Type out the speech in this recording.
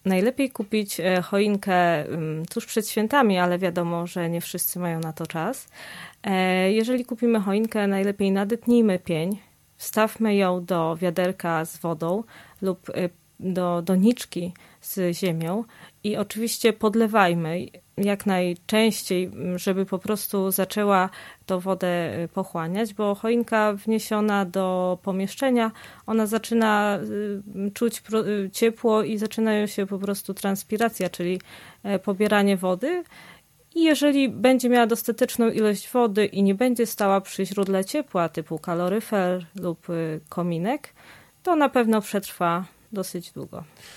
najlepiej kupić choinkę tuż przed świętami, ale wiadomo, że nie wszyscy mają na to czas. Jeżeli kupimy choinkę, najlepiej nadepnijmy pień, wstawmy ją do wiaderka z wodą lub do doniczki z ziemią i oczywiście podlewajmy jak najczęściej, żeby po prostu zaczęła tą wodę pochłaniać, bo choinka wniesiona do pomieszczenia, ona zaczyna czuć ciepło i zaczynają się po prostu transpiracja, czyli pobieranie wody. I jeżeli będzie miała dostateczną ilość wody i nie będzie stała przy źródle ciepła typu kaloryfer lub kominek, to na pewno przetrwa dosyć długo.